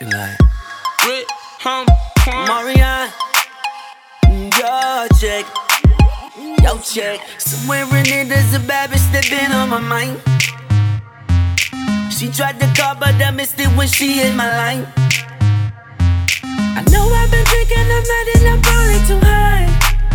She like Rick, Marianne, yo check, yo check. Somewhere in it there's a bad bitch that been on my mind. She tried to call but I missed it when she hit my line. I know I've been drinking all night and I'm probably too high.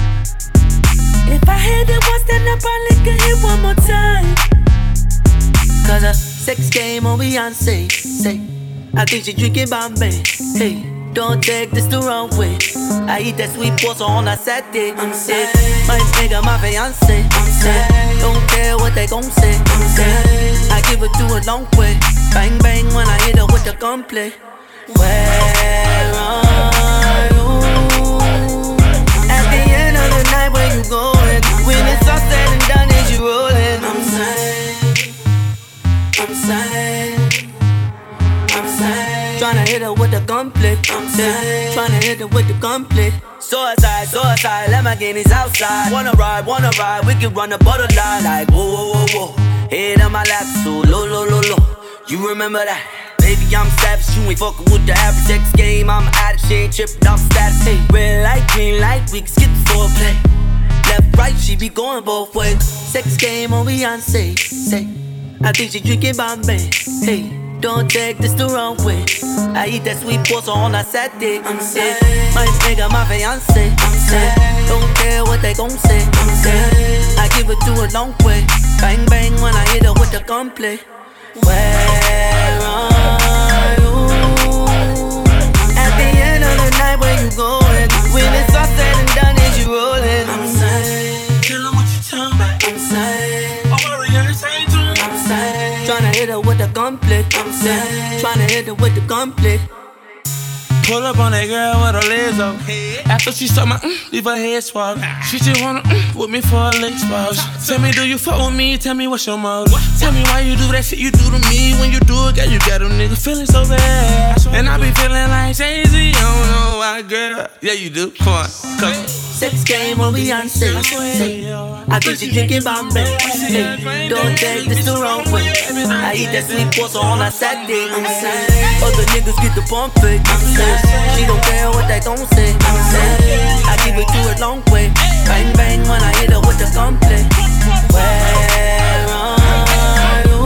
If I hit it once then I probably could hit one more time. Cause a sex game on Beyonce, say I think she drinking Bombay. Hey, don't take this the wrong way. I eat that sweet pasta on a Saturday. I'm sick, my nigga, my fiance. I'm sick, don't care what they gon' say. I'm sick, I give it to a long way. Bang bang when I hit her with the gunplay. Where are you? At the end of the night, where you going? When it's all said and done, is you rolling? I'm sad, I'm sad, I'm sad. Tryna hit her with the gunplay. I'm sad, tryna hit her with the gunplay. Suicide, Lamborghinis outside. Wanna ride, we can run the borderline. Like whoa, whoa, whoa, whoa. Head on my lap, so low. You remember that? Baby, I'm savage, you ain't fucking with the average sex game. I'm addict, she ain't trippin' off status. Hey, red light, green light, we can skip the foreplay. Left, right, she be going both ways. Sex game on Beyonce, say I think she drinking Bombay. Hey, don't take this the wrong way. I eat that sweet pasta on a Saturday. I'm sick, my nigga, my fiance. I'm sick, don't care what they gon' say. I'm sick, I give it to a long way. Bang bang when I hit her with the gunplay. Where are you? At the end of the night, where you going? When it's all said and done, is you rolling? I'm sad, tell them what you talking about. I'm sad, I'm already saying to them. I'm sad. Tryna hit her with the gunplay. I'm sad, tryna hit her with the gunplay. Pull up on that girl with her legs up. After she saw my leave her head swab. She just wanna with me for a leg swab. Tell me, do you fuck with me? Tell me what's your motive. Tell me why you do that shit you do to me. When you do it, girl, you got them niggas feeling so bad. And I be feeling like Jay-Z, I don't know why, girl. Yeah, you do. Come on, come. Sex game on Beyonce. I think she drinking Bombay. Hey, don't take this the wrong way. I eat that sweet pasta on a Saturday. I'm sad, other niggas get the pump fake. I'm sad, she don't care what they gon' say. I'm sad, I give it to a long way. Bang bang when I hit her with the gunplay. Where are you?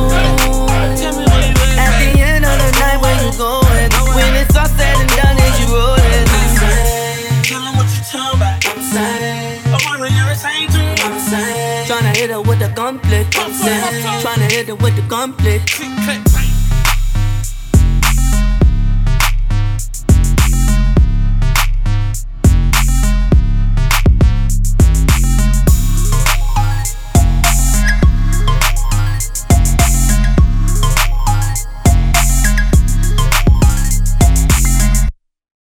At the end of the night, where you going? When it's all said and done, is you rolling? I'm sad, Tell them what you talking about. I'm sad, I'm already saying to them. I'm sad. Tryna hit her with the gunplay. I'm sad, tryna hit her with the gunplay.